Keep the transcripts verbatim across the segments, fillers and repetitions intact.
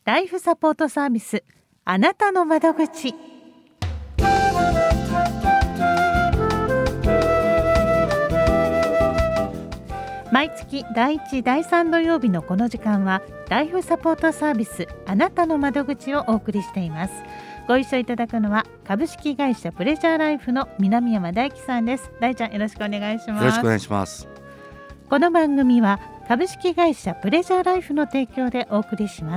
ライフサポートサービス、あなたの窓口。毎月だいいちだいさん土曜日のこの時間はライフサポートサービス、あなたの窓口をお送りしています。ご一緒いただくのは株式会社プレジャーライフの南山大樹さんです。大ちゃん、よろしくお願いします。 よろしくお願いします。 この番組は株式会社プレジャーライフの提供でお送りします。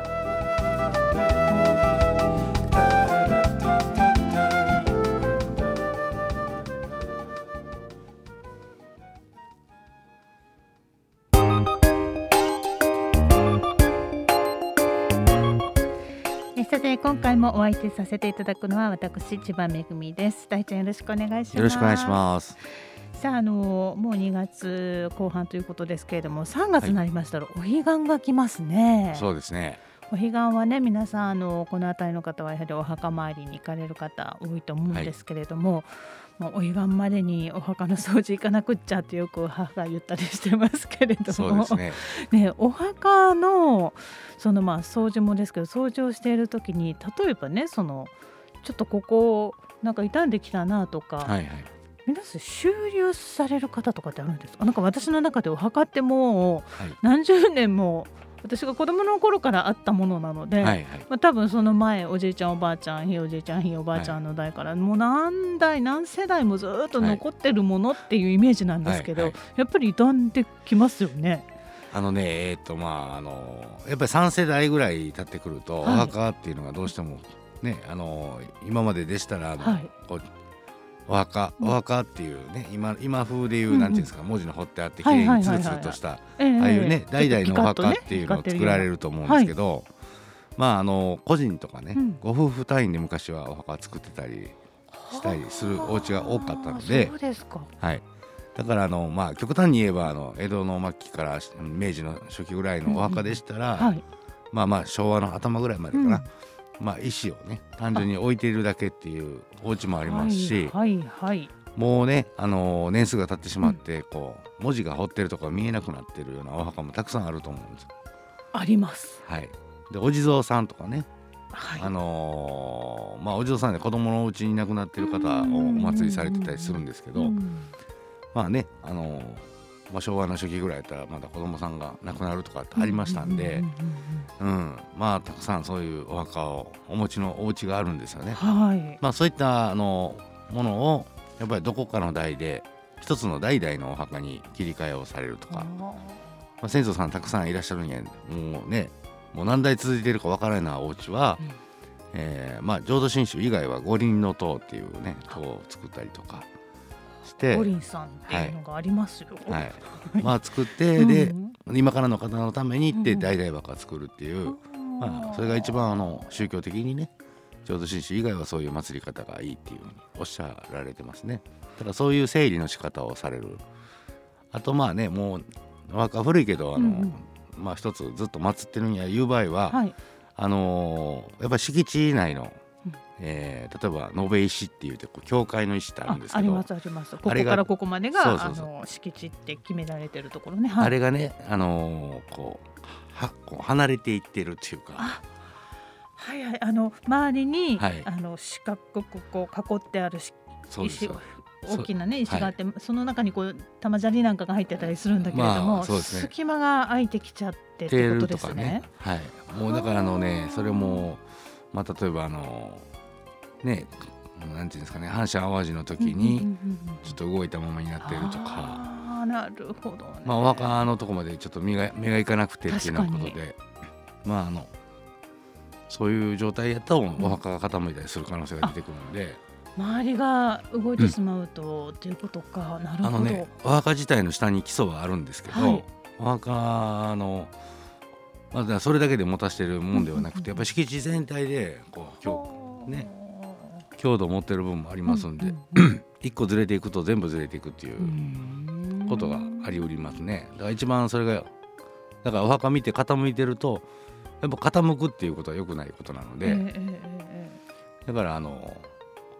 さて、今回もお相手させていただくのは私、千葉めぐみです。大ちゃん、よろしくお願いします。 よろしくお願いします。 さあ、あのもうにがつこう半ということですけれども、さんがつになりましたら、はい、お彼岸が来ますね。 そうですね。 お彼岸はね、皆さんあのこの辺りの方はやはりお墓参りに行かれる方多いと思うんですけれども、はい、もうお彼岸までにお墓の掃除行かなくっちゃってよく母が言ったりしてますけれども、 そうですね。 ね、お墓のそのまあ掃除もですけど、掃除をしている時に例えばね、そのちょっとここなんか傷んできたなとか、はいはい、皆さん修理される方とかってあるんですか？なんか私の中でお墓ってもう何十年も、私が子供の頃からあったものなので、はいはい、まあ、多分その前おじいちゃんおばあちゃんひいおじいちゃんひいおばあちゃんの代から、はい、もう何代何世代もずっと残ってるものっていうイメージなんですけど、はいはいはい、やっぱり傷んできますよね。 あのね、えーっとまああのやっぱりさん世代ぐらい経ってくると、はい、お墓っていうのがどうしてもね、あの今まででしたらあの、はい、こうお墓、お墓っていうね、今、今風でいう、うんうん、なんていうんですか、文字の彫ってあってきれいにツルツルとした、ああいうね、代々のお墓っていうのを作られると思うんですけど、はい、まああの個人とかね、うん、ご夫婦単位で昔はお墓作ってたりしたりするお家が多かったので、 そうですか。 はい。だからあの、まあ、極端に言えばあの江戸の末期から明治の初期ぐらいのお墓でしたら、うんうん、はい、まあまあ昭和の頭ぐらいまでかな、うん、まあ、石をね単純に置いているだけっていうお家もありますし、 はいはいはい、 もうね、あのー、年数が経ってしまって、うん、こう文字が彫ってるとか見えなくなってるようなお墓もたくさんあると思うんですよ。 あります。 はい。でお地蔵さんとかね、はい、あのー、まあお地蔵さんで子供のうちに亡くなってる方をお祭りされてたりするんですけど、うん、まあね、あのーまあ、昭和の初期ぐらいだったらまだ子供さんが亡くなるとかってありましたんで、うん、まあたくさんそういうお墓をお持ちのお家があるんですよね。はい。まあそういったあのものをやっぱりどこかの代で一つの代々のお墓に切り替えをされるとか、まあ、先祖さんたくさんいらっしゃるんや、もうね、もう何代続いているかわからないお家は、うん、えー、まあ浄土真宗以外は五輪の塔っていうね塔を作ったりとかして、 五輪さんっていうのがありますよ。 はいはい、まあ作ってで、うんうん、今からの方のためにって代々墓を作るっていう、うん、まあそれが一番あの宗教的にね、浄土真宗以外はそういう祭り方がいいっていうふうにおっしゃられてますね。ただそういう整理の仕方をされる。あとまあね、もうお墓古いけどあの、うんうん、まあ一つずっと祀ってるんやいう場合は、はい、あのー、やっぱり敷地内の、うん、えー、例えば延べ石っていうてこう教会の石ってあるんですけど、 あ, ありますあります。ここからここまでがそうそうそう、あの敷地って決められてるところね、はい、 あれがね、あのー、こうはこう離れていってるっていうか、 あ、はいはい、あの周りに、はい、あの四角くこう囲ってある石、大きな、ね、石があって、はい、その中にこう玉砂利なんかが入ってたりするんだけれども、まあそうですね、隙間が空いてきちゃってってことですね。ね、 はい、もうだからあのね、それも、まあ、例えばあのね、なんていうんですかね、反射淡路の時にちょっと動いたままになっているとか、 あ、なるほどね。 まあ、お墓のとこまでちょっと目が目がいかなくてっていうようなことで、まああのそういう状態やったらお墓が傾いたりする可能性が出てくるので、 うん、周りが動いてしまうと、うん、っていうことか。なるほど。あのね、 お墓自体の下に基礎はあるんですけど、はい、お墓の、まあ、それだけで持たせてるもんではなくて、やっぱり敷地全体でこう強、ね、強度を持ってる部分もありますんで、うんうんうん、一個ずれていくと全部ずれていくっていうことがありうりますね。だから一番それが、だからお墓見て傾いてるとやっぱ傾くっていうことは良くないことなので、えーえー、だからあの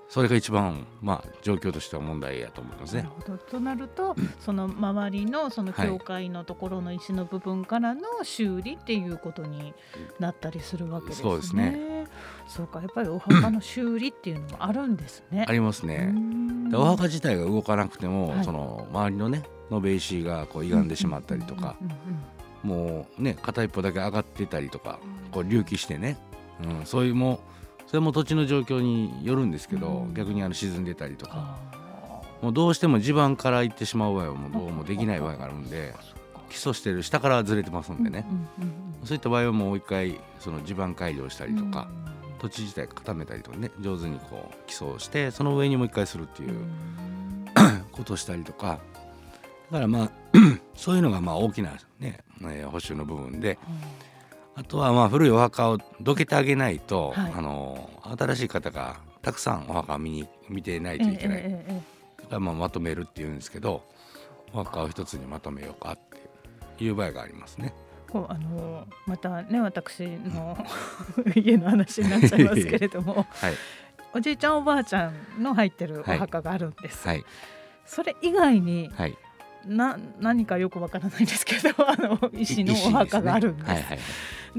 それが一番、まあ、状況としては問題やと思いますね。 なるほど。となると、うん、その周りのその教会のところの石の部分からの修理っていうことになったりするわけですね。 そうですね。 そうか、やっぱりお墓の修理っていうのもあるんですね。 ありますね。お墓自体が動かなくても、はい、その周りのね延べ石がこう歪んでしまったりとか、もうね片一方だけ上がってたりとか、こう隆起してね、うん、そういうもそれも土地の状況によるんですけど、うん、逆にあの沈んでたりとか、もうどうしても地盤から行ってしまう場合はもうどうもできない場合があるんで、基礎してる下からずれてますんでね、うんうんうん、そういった場合はもう一回その地盤改良したりとか、うん、土地自体固めたりとかね、上手にこう基礎をしてその上にもう一回するっていう、うん、ことをしたりとか、だからまあそういうのがまあ大きなね補修の部分で、うん、あとはまあ古いお墓をどけてあげないと、はい、あの新しい方がたくさんお墓を見に見てないといけない、ええええ、だからまあまとめるっていうんですけど、お墓を一つにまとめようかっていう場合がありますね。 こうあのまたね私の家の話になっちゃいますけれども、はい、おじいちゃんおばあちゃんの入ってるお墓があるんです、はいはい、それ以外に、はい、な何かよくわからないんですけどあの石のお墓があるんです。で、ねはいはい、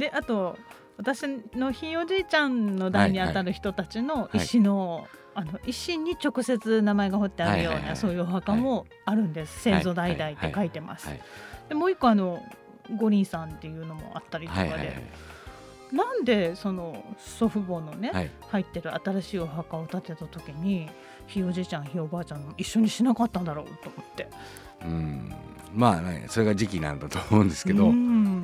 であと私のひいおじいちゃんの代にあたる人たちの石の、はいはい、あの石に直接名前が彫ってあるような、はいはいはい、そういうお墓もあるんです、はい、先祖代々って書いてます、はいはいはい、でもう一個あの五輪さんっていうのもあったりとかで、はいはいはい、なんでその祖父母のね、はい、入ってる新しいお墓を建てた時にひいおじいちゃんひいおばあちゃん一緒にしなかったんだろうと思って、 うん、まあねそれが時期なんだと思うんですけど、うん、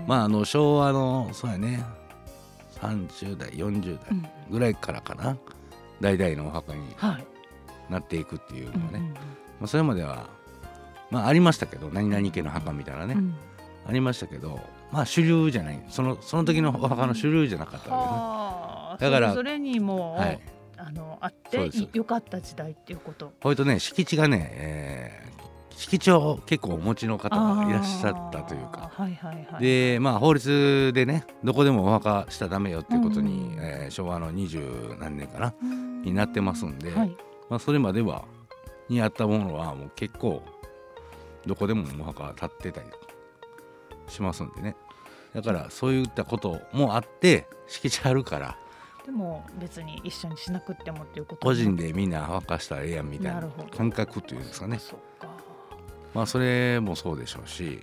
まああの昭和のそうやねさんじゅう代よんじゅう代ぐらいからかな、うん、代々のお墓になっていくっていうのはね、はい、まあ、それまではまあありましたけど、何々家の墓みたいなね、うん、ありましたけど、まあ主流じゃない、そのその時のお墓の主流じゃなかったわけですね。だからそれにも、はい、あのあってよかった時代っていうこと。 ほいとね、敷地がね、えー、敷地を結構お持ちの方がいらっしゃったというか、はいはいはい、でまあ法律でねどこでもお墓したらダメよっていうことに、うん、えー、昭和の二十何年かな、うん、になってますんで、はい、まあ、それまではにあったものはもう結構どこでもお墓立ってたりしますんでね、だからそういったこともあって敷地あるから、 でも別に一緒にしなくってもっていうこと、 個人でみんなお墓したらええやんみたいな感覚というんですかね。そうか、まあそれもそうでしょうし、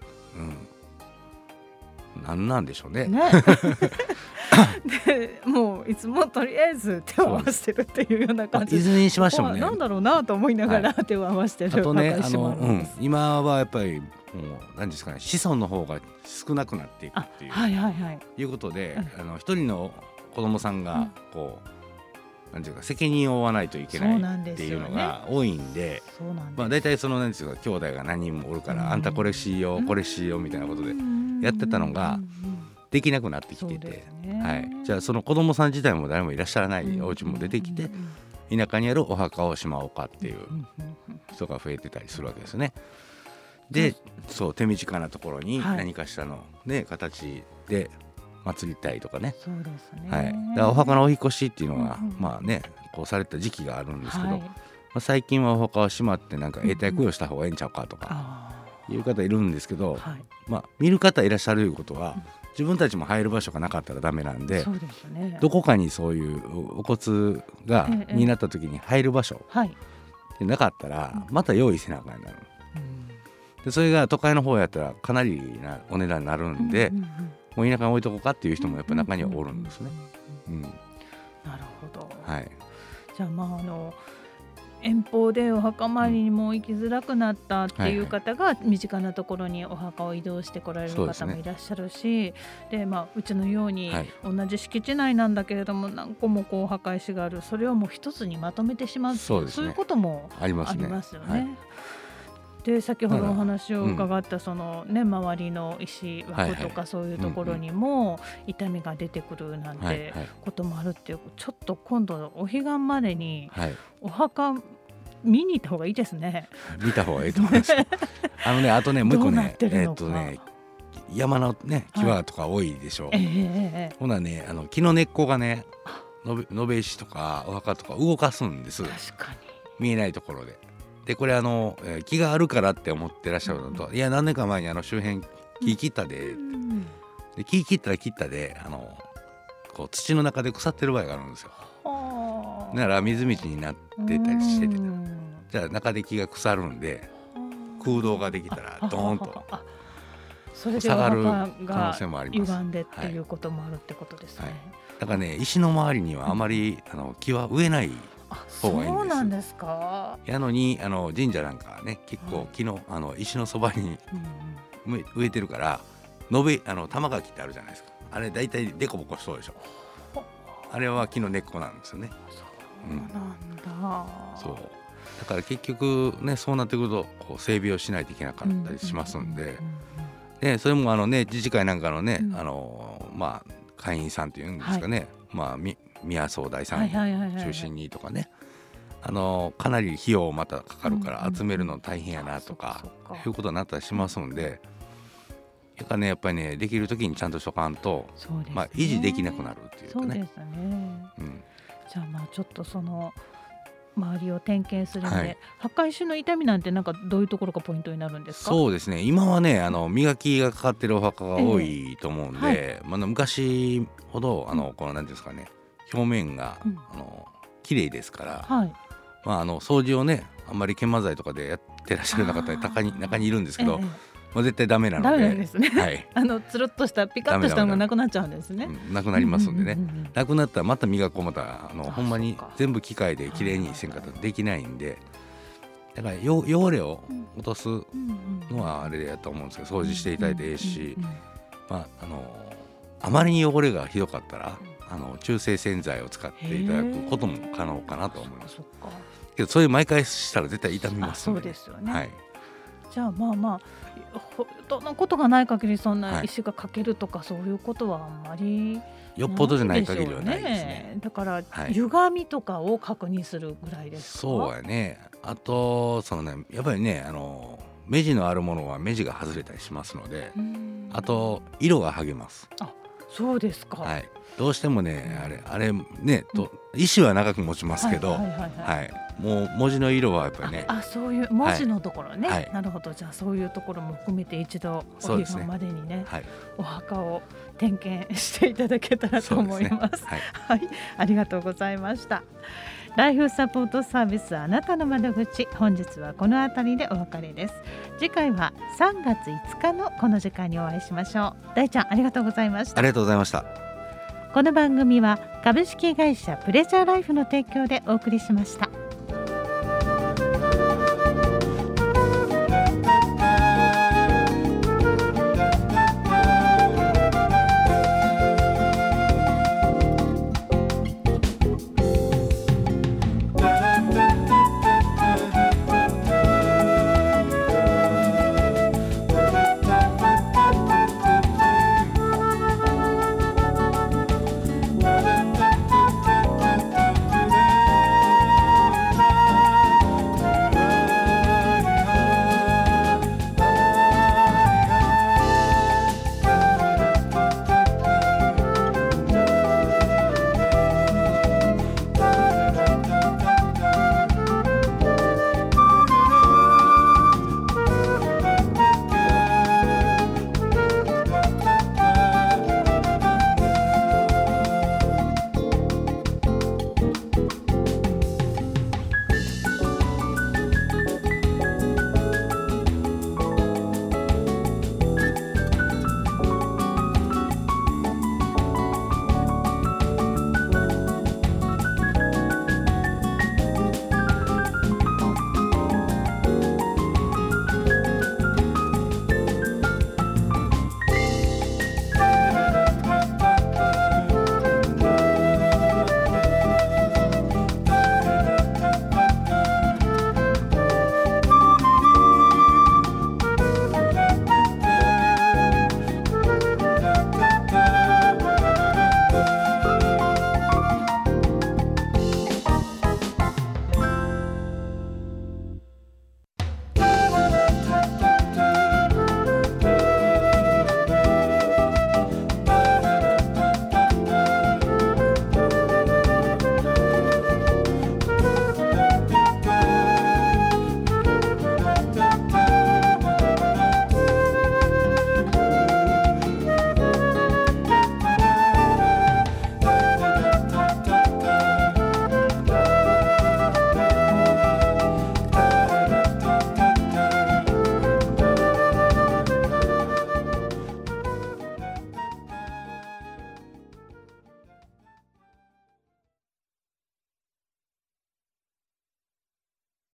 うん、なんなんでしょうね。ねでもういつもとりあえず手を合わせてるっていうような感じ、 いずれにしましてもね、 なんだろうなと思いながら手を合わせてる、 はい、あとね、あの、うん、今はやっぱりもう何ですかね、子孫の方が少なくなっていくっていう、はいはいはい、いうことで、はい、あの一人の子供さんがこう、うん、なんていうか責任を負わないといけないっていうのが多いんで、まあ大体その何ですか、兄弟が何人もおるから、うん、あんたこれしようこれしようみたいなことでやってたのができなくなってきてて、はい、じゃあその子供さん自体も誰もいらっしゃらないお家も出てきて、田舎にあるお墓をしまおうかっていう人が増えてたりするわけですね。で、そう手短なところに何かしらの、ね、形で祭りたいとかね、そうですね、はい、だからお墓のお引越しっていうのが、うんうん、まあねこうされた時期があるんですけど、はい、まあ、最近はお墓をしまってなんか永代供養した方がええんちゃうかとかいう方いるんですけど、はい、まあ、見る方いらっしゃるいうことは、うん、自分たちも入る場所がなかったらダメなんで、そうですね、どこかにそういうお骨が、ええ、になった時に入る場所、はい、でなかったらまた用意せなあかんになる、うん、でそれが都会の方やったらかなりなお値段になるんで、うんうんうん、もう田舎に置いとこうかっていう人もやっぱ中にはおるんですね、うんうんうん、なるほど、はい、じゃあまああの遠方でお墓参りにも行きづらくなったっていう方が身近なところにお墓を移動してこられる方もいらっしゃるし、で、ね、で、まあ、うちのように同じ敷地内なんだけれども何個もこう墓石がある、それをもう一つにまとめてしまう、そうですね、そういうこともありますよね。はい、で先ほどお話を伺ったその、ね、周りの石枠とかそういうところにも痛みが出てくるなんてこともあるっていう、ちょっと今度お彼岸までにお墓見に行った方がいいですね。 見た方がいいと思いますあのね、あとねもう一個ね、えーっとね山のね際とか多いでしょう、はい、えー、ほなね、あの木の根っこがね延べ、延べ石とかお墓とか動かすんです。 確かに見えないところで。でこれあの、えー、木があるからって思ってらっしゃるのと、うん、いや何年か前にあの周辺木切ったで、うん、で木切ったら切ったであのこう土の中で腐ってる場合があるんですよ。だから水道になってたりしてて、じゃあ中で木が腐るんで空洞ができたらドーンと下がる可能性もあります。 歪んでっていうこともあるってことですね、はいはい、 だからね石の周りにはあまり、うん、あの木は植えない方がいいんです。 そうなんですか。 やのにあの神社なんかはね結構木の、あの石のそばに植えてるから延べあの玉垣ってあるじゃないですか。あれだいたいデコボコしそうでしょ。あれは木の根っこなんですよね。 そうなんだ、 うん、そうだから結局ねそうなってくるとこう整備をしないといけなかったりしますんで、でそれもあのね自治会なんかのね、うん、あのまあ会員さんっていうんですかね、はい、まあみ宮総大さん中心にとかね、あのかなり費用またかかるから集めるの大変やなとか、うんうん、いうことになったりしますんで、やっぱねやっぱりねできる時にちゃんとしとかんと、ね、まあ維持できなくなるっていうかね。 そうですね、うん、じゃあまあちょっとその周りを点検するので、はい、墓石の傷みなんてなんかどういうところがポイントになるんですか？ そうですね、今はねあの磨きがかかってるお墓が多いと思うんで、えーはい、まあ、昔ほどあのこの何ていうんですかね表面が、うん、あの綺麗ですから、はい、まあ、あの掃除をねあんまり研磨剤とかでやってらっしゃるような方中に中にいるんですけど、えーまあ、絶対ダメなので。 ダメなんですね、はい、あのつるっとしたピカッとしたのがなくなっちゃうんですね。 うん、なくなりますんでね、うんうんうんうん、なくなったらまた磨こうまたあのほんまに全部機械できれいにせんかったらできないんで、だからよ汚れを落とすのはあれやと思うんですけど、掃除していただいていいし、まああのあまりに汚れがひどかったらあの中性洗剤を使っていただくことも可能かなと思います。けどそれ毎回したら絶対傷みますので。 そうですよね、 はい、 じゃあまあまあほどのことがない限りそんな石が欠けるとか、はい、そういうことはあんまりよっぽどじゃない限りはないですね。 だから、はい、歪みとかを確認するぐらいですか？ そうやね。あとそのねやっぱりねあの目地のあるものは目地が外れたりしますので、あと色が剥げます。 あ、そうですか、 はい、どうしてもねあれあれねと石は長く持ちますけど、はいはいはいはいはい、もう文字の色はやっぱりねあ, あそういう文字のところね、はい、なるほど。じゃあそういうところも含めて一度お彼岸までに ね, ね、はい、お墓を点検していただけたらと思います。はいはい、ありがとうございました。ライフサポートサービスあなたの窓口、本日はこのあたりでお別れです。次回はさんがついつかのこの時間にお会いしましょう。大ちゃんありがとうございました。 ありがとうございました。 この番組は株式会社プレジャーライフの提供でお送りしました。